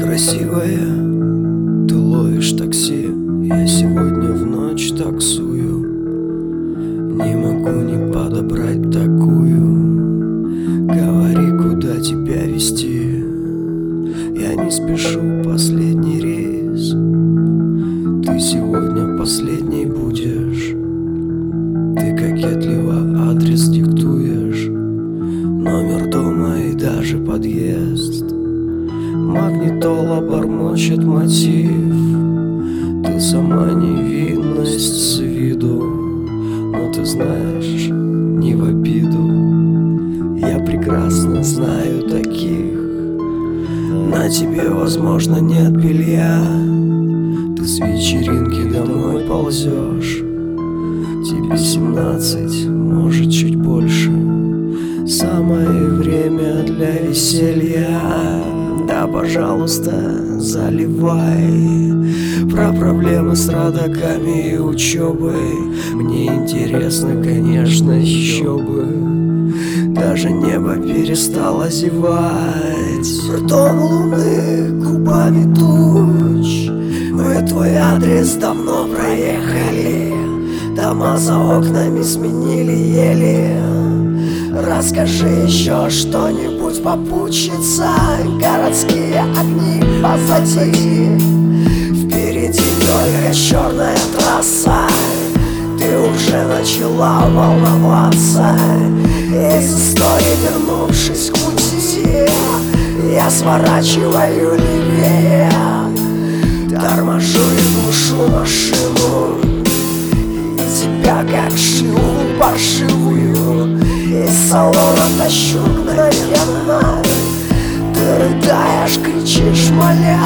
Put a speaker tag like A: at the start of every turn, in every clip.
A: Красивая, ты ловишь такси, я сегодня в ночь таксую. Не могу не подобрать такую. Говори, куда тебя везти. Я не спешу, последний рейс. Ты сегодня последний будешь. Ты кокетливо адрес диктуешь, номер дома и даже подъезд. Магнитола бормочет мотив. Ты сама невинность с виду, но ты знаешь, не в обиду. Я прекрасно знаю таких. На тебе, возможно, нет белья. Ты с вечеринки домой ползешь. Тебе 17, может, чуть больше. Самое время для веселья. Да, пожалуйста, заливай. Про проблемы с родаками и учебой мне интересно, конечно, еще бы. Даже небо перестало зевать. Ртом луны, губами туч. Мы твой адрес давно проехали. Дома за окнами сменили ели. Расскажи еще что-нибудь, попутчица. Городские огни позади, впереди только черная трасса. Ты уже начала волноваться. Из истории, вернувшись к пути, я сворачиваю левее. Торможу и глушу машину, и тебя как шлюху паршивую из салона тащу мгновенно. Ты рыдаешь, кричишь, моля,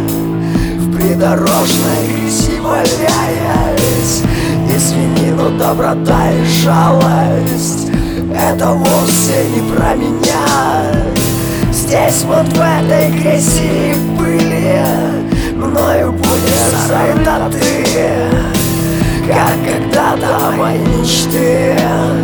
A: в придорожной грязи валяясь. Извини, но доброта и жалость — это вовсе не про меня. Здесь вот в этой грязи и пыли мною будешь зарыта ты, как когда-то мои мечты.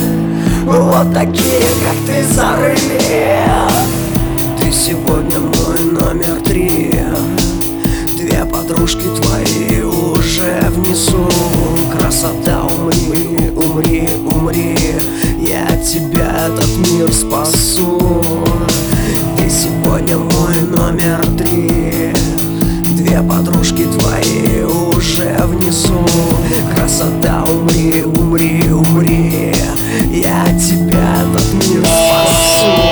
A: Вот такие, как ты, зарыли. Ты сегодня мой номер 3. Две подружки твои уже внизу. Красота, умри, умри, умри. Я от тебя этот мир спасу. Ты сегодня мой номер 3. Две подружки твои уже внизу. Красота, умри, умри, умри. Я от тебя этот мир спасу.